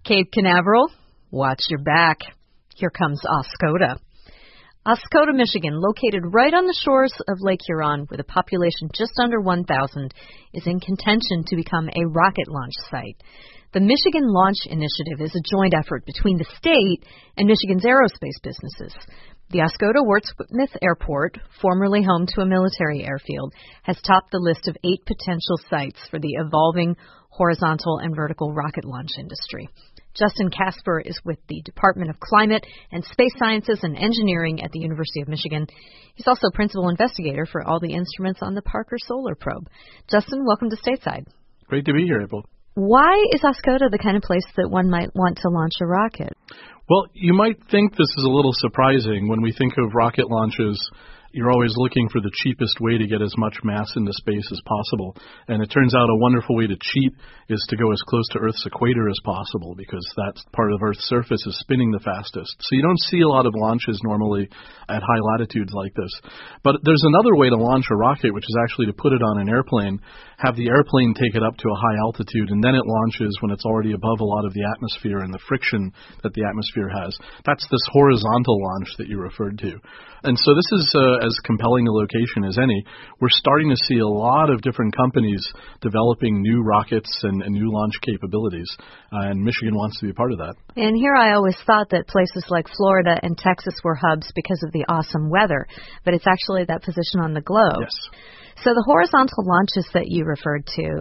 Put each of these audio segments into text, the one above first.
Cape Canaveral, watch your back. Here comes Oscoda. Oscoda, Michigan, located right on the shores of Lake Huron with a population just under 1,000, is in contention to become a rocket launch site. The Michigan Launch Initiative is a joint effort between the state and Michigan's aerospace businesses. The Oscoda-Wurtsmith Airport, formerly home to a military airfield, has topped the list of 8 potential sites for the evolving horizontal and vertical rocket launch industry. Justin Casper is with the Department of Climate and Space Sciences and Engineering at the University of Michigan. He's also principal investigator for all the instruments on the Parker Solar Probe. Justin, welcome to Stateside. Great to be here, April. Why is Oscoda the kind of place that one might want to launch a rocket? Well, you might think this is a little surprising. When we think of rocket launches, you're always looking for the cheapest way to get as much mass into space as possible. And it turns out a wonderful way to cheat is to go as close to Earth's equator as possible, because that part of Earth's surface is spinning the fastest. So you don't see a lot of launches normally at high latitudes like this. But there's another way to launch a rocket, which is actually to put it on an airplane, have the airplane take it up to a high altitude, and then it launches when it's already above a lot of the atmosphere and the friction that the atmosphere has. That's this horizontal launch that you referred to. And so this is as compelling a location as any. We're starting to see a lot of different companies developing new rockets and new launch capabilities, and Michigan wants to be a part of that. And here I always thought that places like Florida and Texas were hubs because of the awesome weather, but it's actually that position on the globe. Yes. So the horizontal launches that you referred to,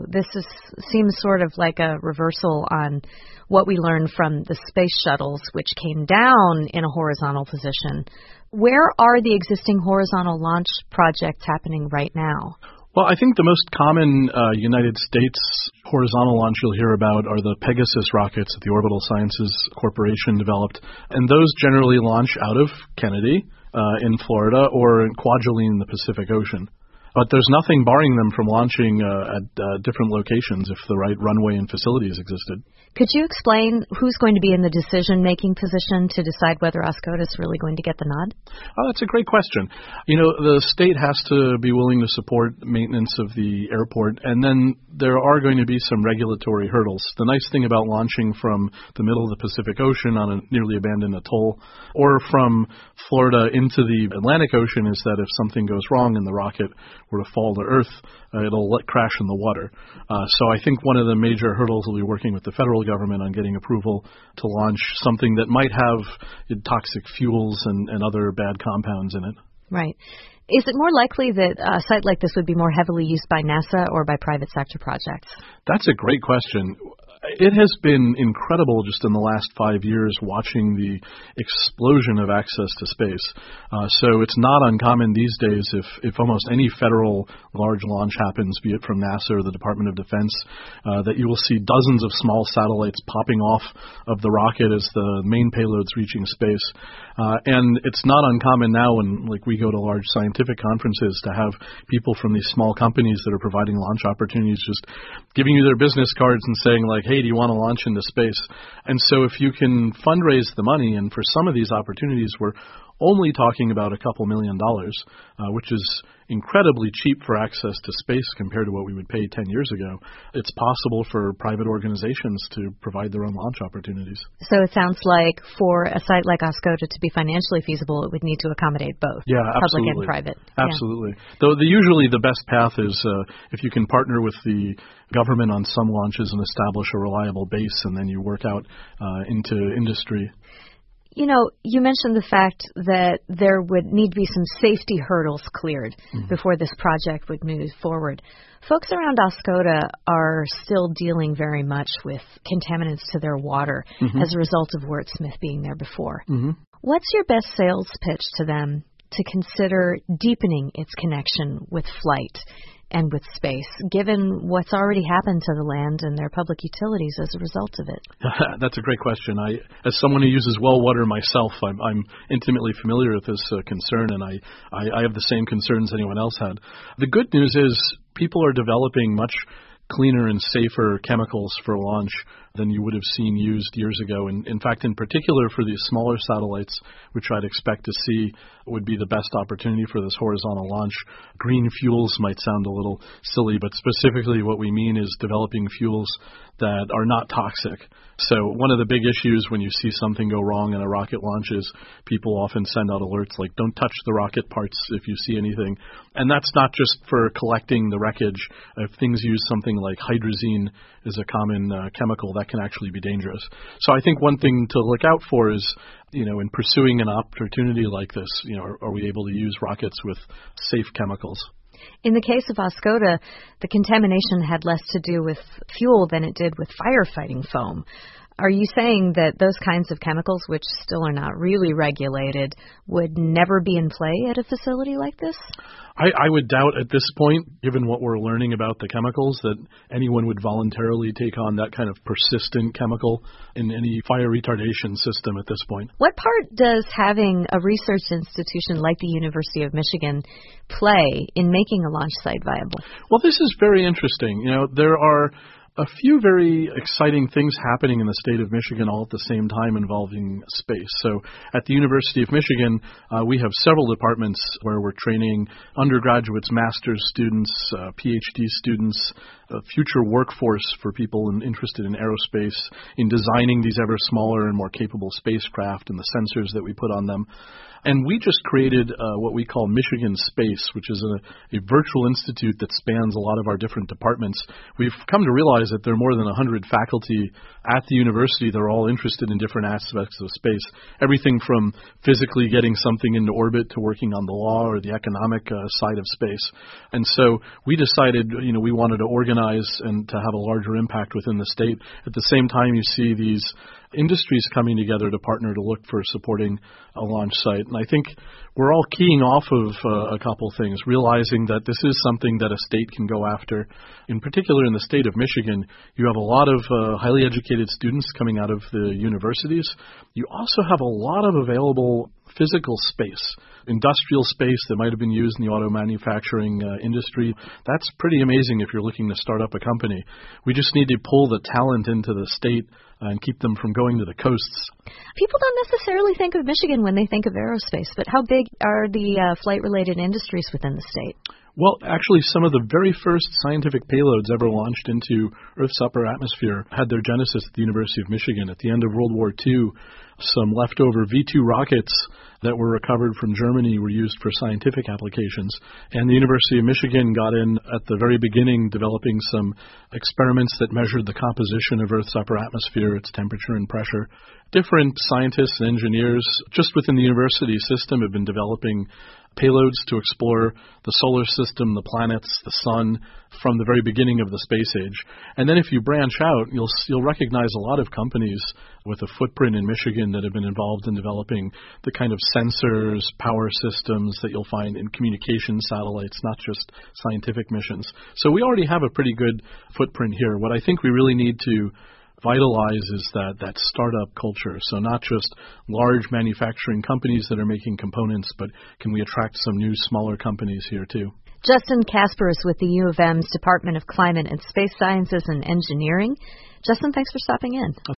seems sort of like a reversal on what we learned from the space shuttles, which came down in a horizontal position. Where are the existing horizontal launch projects happening right now? Well, I think the most common United States horizontal launch you'll hear about are the Pegasus rockets that the Orbital Sciences Corporation developed. And those generally launch out of Kennedy in Florida or in Kwajalein in the Pacific Ocean. But there's nothing barring them from launching at different locations if the right runway and facilities existed. Could you explain who's going to be in the decision-making position to decide whether Oscoda is really going to get the nod? Oh, that's a great question. You know, the state has to be willing to support maintenance of the airport, and then there are going to be some regulatory hurdles. The nice thing about launching from the middle of the Pacific Ocean on a nearly abandoned atoll or from Florida into the Atlantic Ocean is that if something goes wrong and the rocket were to fall to Earth, it'll crash in the water. So I think one of the major hurdles will be working with the federal government on getting approval to launch something that might have toxic fuels and other bad compounds in it. Right. Is it more likely that a site like this would be more heavily used by NASA or by private sector projects? That's a great question. It has been incredible just in the last 5 years watching the explosion of access to space. So it's not uncommon these days if almost any federal large launch happens, be it from NASA or the Department of Defense, that you will see dozens of small satellites popping off of the rocket as the main payload's reaching space. And it's not uncommon now when we go to large scientific conferences to have people from these small companies that are providing launch opportunities just giving you their business cards and saying hey, do you want to launch into space? And so if you can fundraise the money, and for some of these opportunities we're only talking about a couple $1 million, which is incredibly cheap for access to space compared to what we would pay 10 years ago. It's possible for private organizations to provide their own launch opportunities. So it sounds like for a site like Oscoda to be financially feasible, it would need to accommodate both, public and private. Absolutely. Yeah. Though usually the best path is if you can partner with the government on some launches and establish a reliable base, and then you work out into industry. You know, you mentioned the fact that there would need to be some safety hurdles cleared before this project would move forward. Folks around Oscoda are still dealing very much with contaminants to their water as a result of Wurtsmith being there before. What's your best sales pitch to them to consider deepening its connection with flight and with space, given what's already happened to the land and their public utilities as a result of it? That's a great question. As someone who uses well water myself, I'm intimately familiar with this concern, and I have the same concerns anyone else had. The good news is people are developing much cleaner and safer chemicals for launch than you would have seen used years ago. And in fact, in particular for these smaller satellites, which I'd expect to see would be the best opportunity for this horizontal launch. Green fuels might sound a little silly, but specifically what we mean is developing fuels that are not toxic. So one of the big issues when you see something go wrong in a rocket launch is people often send out alerts like, don't touch the rocket parts if you see anything. And that's not just for collecting the wreckage. If things use something like hydrazine is a common chemical, that can actually be dangerous. So I think one thing to look out for is, in pursuing an opportunity like this, are we able to use rockets with safe chemicals? In the case of Oscoda, the contamination had less to do with fuel than it did with firefighting foam. Are you saying that those kinds of chemicals, which still are not really regulated, would never be in play at a facility like this? I would doubt at this point, given what we're learning about the chemicals, that anyone would voluntarily take on that kind of persistent chemical in any fire retardation system at this point. What part does having a research institution like the University of Michigan play in making a launch site viable? Well, this is very interesting. There are a few very exciting things happening in the state of Michigan all at the same time involving space. So at the University of Michigan, we have several departments where we're training undergraduates, master's students, PhD students, a future workforce for people interested in aerospace, in designing these ever smaller and more capable spacecraft and the sensors that we put on them. And we just created what we call Michigan Space, which is a virtual institute that spans a lot of our different departments. We've come to realize that there are more than 100 faculty at the university that are all interested in different aspects of space, everything from physically getting something into orbit to working on the law or the economic side of space. And so we decided, we wanted to organize and to have a larger impact within the state. At the same time, you see these industries coming together to partner to look for supporting a launch site. And I think we're all keying off of a couple things, realizing that this is something that a state can go after. In particular, in the state of Michigan, you have a lot of highly educated students coming out of the universities. You also have a lot of available physical space, industrial space that might have been used in the auto manufacturing industry. That's pretty amazing if you're looking to start up a company. We just need to pull the talent into the state and keep them from going to the coasts. People don't necessarily think of Michigan when they think of aerospace, but how big are the flight-related industries within the state? Well, actually, some of the very first scientific payloads ever launched into Earth's upper atmosphere had their genesis at the University of Michigan. At the end of World War II, some leftover V-2 rockets that were recovered from Germany were used for scientific applications. And the University of Michigan got in at the very beginning, developing some experiments that measured the composition of Earth's upper atmosphere, its temperature and pressure. Different scientists and engineers just within the university system have been developing payloads to explore the solar system, the planets, the sun, from the very beginning of the space age. And then if you branch out, you'll recognize a lot of companies with a footprint in Michigan that have been involved in developing the kind of sensors, power systems that you'll find in communication satellites, not just scientific missions. So we already have a pretty good footprint here. What I think we really need to vitalize is that startup culture. So not just large manufacturing companies that are making components, but can we attract some new smaller companies here too? Justin Kasper is with the U of M's Department of Climate and Space Sciences and Engineering. Justin, thanks for stopping in.